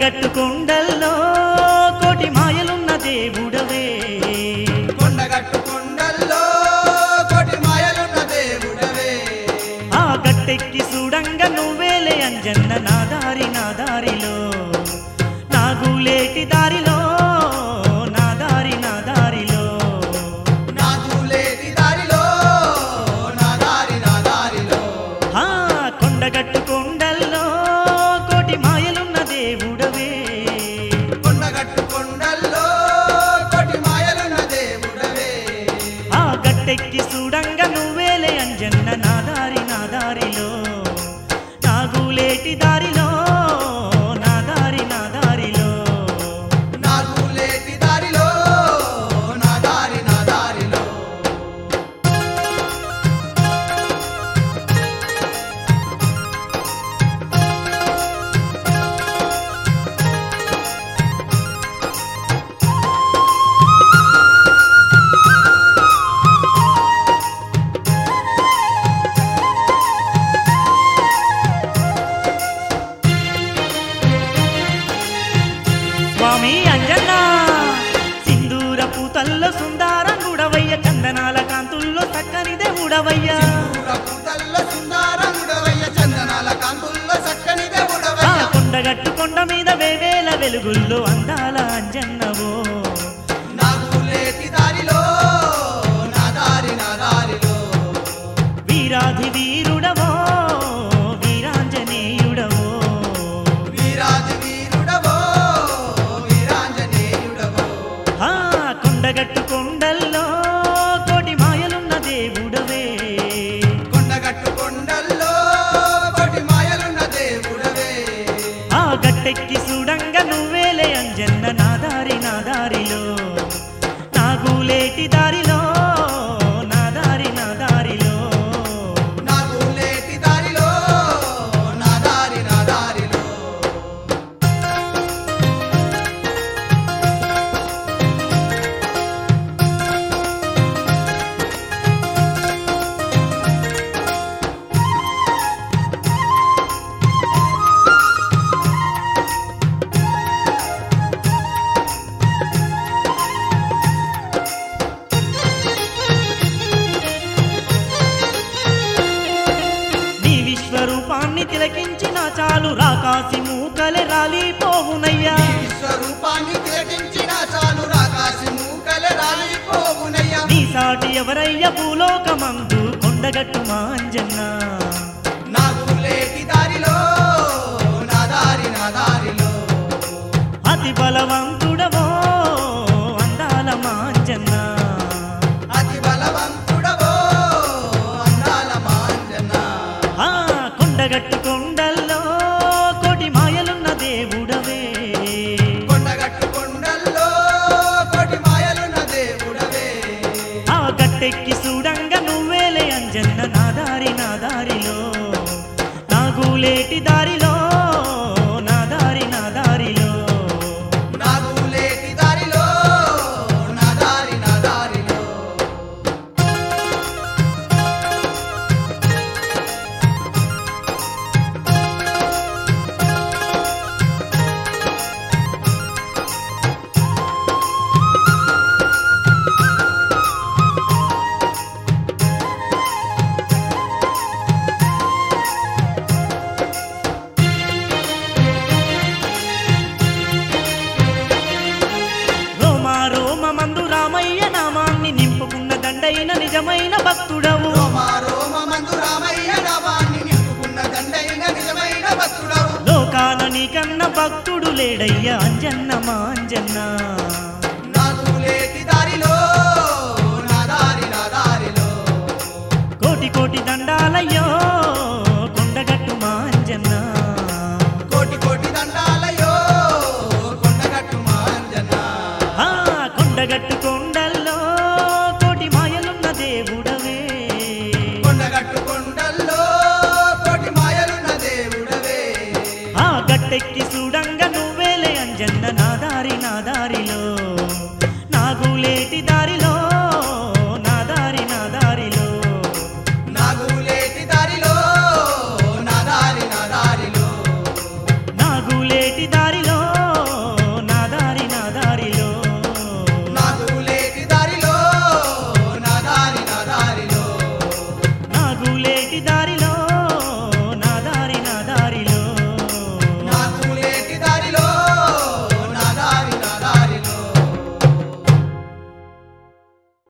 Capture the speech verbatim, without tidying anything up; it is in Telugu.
కొండగట్టు కొండల్లో కోటి మాయలున్న దేవుడవే కొండగట్టు కొండల్లో కోటి మాయలున్న దేవుడవే ఆ గట్టెక్కి చూడంగ నువ్వేలే అంజన్న నా దారి నా దారిలో నాగులేటి దారిలో నా దారి నా దారిలో నాగులేటి దారిలో నా దారి నా దారిలో ఆ కొండగట్టు కొండల్లో కోటి మాయలున్న దేవుడవే కొండగట్టు కొండల్లో కోటి మాయలున్న దేవుడవే ఆ గట్టెక్కి చూడంగ నువ్వేలే అంజన్న నా దారి నా దారిలో నాగులేటి దారిలో నా దారి నా దారిలో నాగులేటి దారిలో నా దారి నా దారిలో స్వామి అంజన్న సింధూర పూతల్లో సుందరంగుడవయ్య చందనాల కాంతుల్లో చక్కని దేవుడవయ్య పూతల్లో సుందరంగుడవయ్య చందనాల కాంతుల్లో చక్కని ఆ దేవుడవయ్య కొండగట్టు కొండ మీద వేవేల వెలుగుల్లో అందాల అంజన్నవో నాగులేటి దారిలో నా దారి నా దారిలో వీరాధి వీరుడవో వీరాంజనేయుడవో వీరాది వీరుడవో వీరాంజనేయుడవో ఆ కొండగట్టు కొండల్లో కోటి మాయలున్న దేవుడవే కొండగట్టు కొండల్లో కోటి మాయలున్న దేవుడవే ఆ గట్టెక్కి చూడంగ నువ్వేలే అంజన్న నా దారి నా దారిలో నాగులేటి దారిలో నా దారి నా దారిలో నాగులేటి దారిలో నా దారి నా దారిలో నీ విశ్వరూపాన్ని తిలకించిన చాలు రాకాసి మూకలే రాలిపోవునయ్యా విశ్వరూపాన్ని తిలకించిన చాలు రాకాసి మూకలే రాలిపోవునయ్యా నీ సాటి ఎవరయ్య భూలోకమందు కొండగట్టు మా అంజన్న నాగులేటి దారిలో నా దారి నా దారిలో అతి బలవంతుడవో అందాల మా అంజన్న అతి బలవంతుడవో అందాల మాంజన ఆ కొండగట్టు కొండల్లో కోటి మాయలున్న దేవుడవే కొండగట్టు కొండల్లో కోటి మాయలున్న దేవుడవే ఆ గట్టెక్కి చూడంగ నువ్వేలే అంజన్న నా దారి నా దారిలో నాగులేటి దారిలో నా దారి నా దారిలో నాగులేటి దారిలో నా దారి నా దారిలో రోమా రోమ మందు రామయ్య నామాన్ని నింపుకున్న దండైన నిజమైన భక్తుడవు రోమ రోమ మందు రామయ్య నామాన్ని నింపుకున్న దండైన నిజమైన భక్తుడవు లోకాల నీకన్న భక్తుడు లేడయ్య అంజన్న మా అంజన్న నాగులేటి దారిలో నా దారి నా దారిలో కోటి కోటి దండాలయ్యో కొండగట్టు మా అంజన్న కోటి కోటి దండాలయో కొండగట్టు మాంజన ఆ కొండగట్టు కొండల్లో కోటి మాయలున్న దేవుడవే కొండగట్టు కొండల్లో కోటి మాయలున్న దేవుడవే ఆ గట్టెక్కి చూడంగ నువ్వేలే అంజన్న నా దారి నా దారిలో నాగులేటి